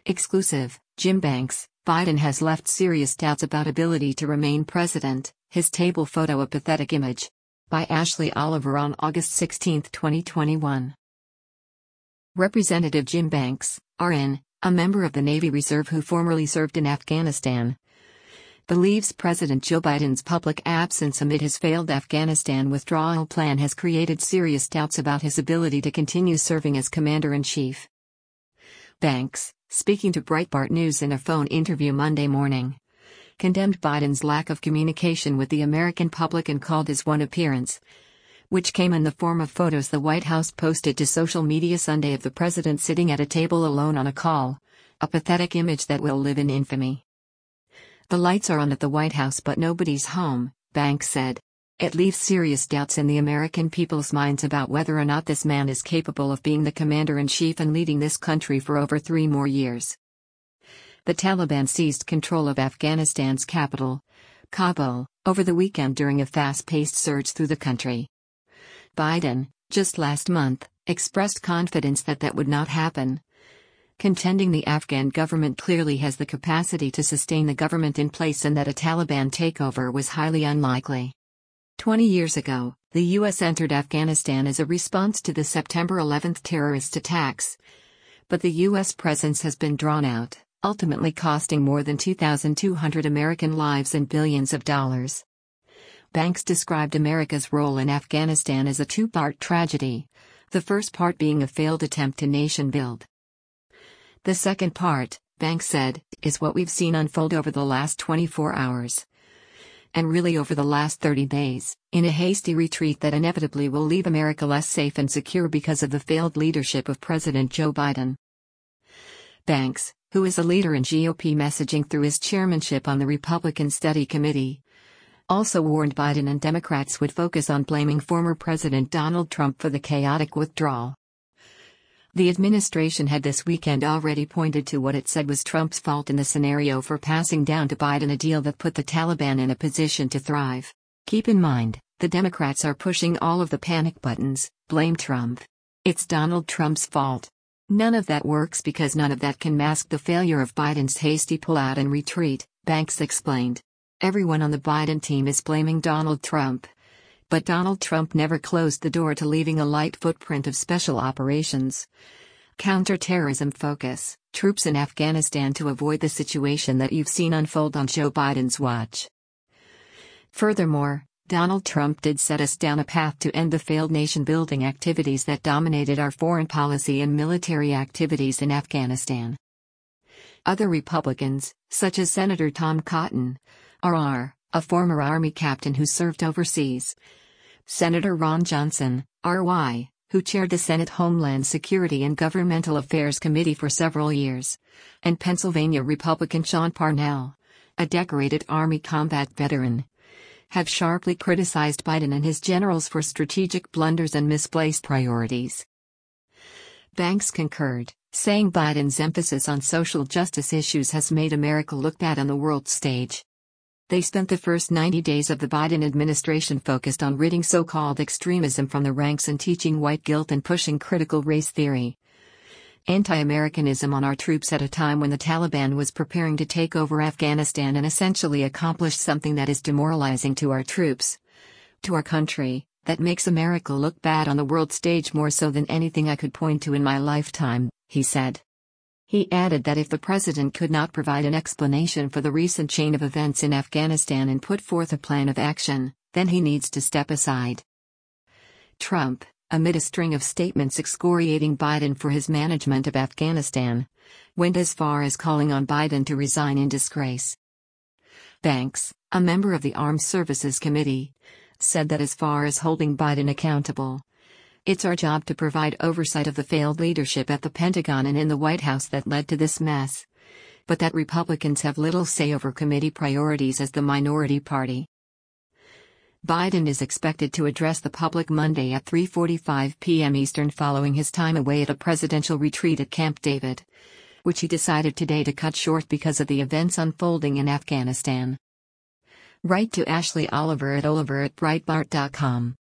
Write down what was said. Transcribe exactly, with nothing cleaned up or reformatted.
Exclusive, Jim Banks, Biden has left serious doubts about ability to remain president, his table photo a pathetic image. By Ashley Oliver on August sixteenth, twenty twenty-one. Representative Jim Banks, R N, a member of the Navy Reserve who formerly served in Afghanistan, believes President Joe Biden's public absence amid his failed Afghanistan withdrawal plan has created serious doubts about his ability to continue serving as Commander-in-Chief. Banks, speaking to Breitbart News in a phone interview Monday morning, condemned Biden's lack of communication with the American public and called his one appearance, which came in the form of photos the White House posted to social media Sunday of the president sitting at a table alone on a call, a pathetic image that will live in infamy. "The lights are on at the White House but nobody's home," Banks said. "It leaves serious doubts in the American people's minds about whether or not this man is capable of being the commander-in-chief and leading this country for over three more years." The Taliban seized control of Afghanistan's capital, Kabul, over the weekend during a fast-paced surge through the country. Biden, just last month, expressed confidence that that would not happen, contending the Afghan government clearly has the capacity to sustain the government in place and that a Taliban takeover was highly unlikely. Twenty years ago, the U S entered Afghanistan as a response to the September eleventh terrorist attacks, but the U S presence has been drawn out, ultimately costing more than two thousand two hundred American lives and billions of dollars. Banks described America's role in Afghanistan as a two-part tragedy, the first part being a failed attempt to nation-build. The second part, Banks said, is what we've seen unfold over the last twenty-four hours. And really over the last thirty days, in a hasty retreat that inevitably will leave America less safe and secure because of the failed leadership of President Joe Biden. Banks, who is a leader in G O P messaging through his chairmanship on the Republican Study Committee, also warned Biden and Democrats would focus on blaming former President Donald Trump for the chaotic withdrawal. The administration had this weekend already pointed to what it said was Trump's fault in the scenario for passing down to Biden a deal that put the Taliban in a position to thrive. Keep in mind, the Democrats are pushing all of the panic buttons, blame Trump. It's Donald Trump's fault. None of that works because none of that can mask the failure of Biden's hasty pullout and retreat, Banks explained. Everyone on the Biden team is blaming Donald Trump. But Donald Trump never closed the door to leaving a light footprint of special operations, counterterrorism focus, troops in Afghanistan to avoid the situation that you've seen unfold on Joe Biden's watch. Furthermore, Donald Trump did set us down a path to end the failed nation-building activities that dominated our foreign policy and military activities in Afghanistan. Other Republicans, such as Senator Tom Cotton, R R, a former Army captain who served overseas, Senator Ron Johnson, R Y, who chaired the Senate Homeland Security and Governmental Affairs Committee for several years, and Pennsylvania Republican Sean Parnell, a decorated Army combat veteran, have sharply criticized Biden and his generals for strategic blunders and misplaced priorities. Banks concurred, saying Biden's emphasis on social justice issues has made America look bad on the world stage. They spent the first ninety days of the Biden administration focused on ridding so-called extremism from the ranks and teaching white guilt and pushing critical race theory, anti-Americanism on our troops at a time when the Taliban was preparing to take over Afghanistan and essentially accomplish something that is demoralizing to our troops, to our country, that makes America look bad on the world stage more so than anything I could point to in my lifetime, he said. He added that if the president could not provide an explanation for the recent chain of events in Afghanistan and put forth a plan of action, then he needs to step aside. Trump, amid a string of statements excoriating Biden for his management of Afghanistan, went as far as calling on Biden to resign in disgrace. Banks, a member of the Armed Services Committee, said that as far as holding Biden accountable, it's our job to provide oversight of the failed leadership at the Pentagon and in the White House that led to this mess, but that Republicans have little say over committee priorities as the minority party. Biden is expected to address the public Monday at three forty-five p m Eastern following his time away at a presidential retreat at Camp David, which he decided today to cut short because of the events unfolding in Afghanistan. Write to Ashley Oliver at oliver at breitbart dot com.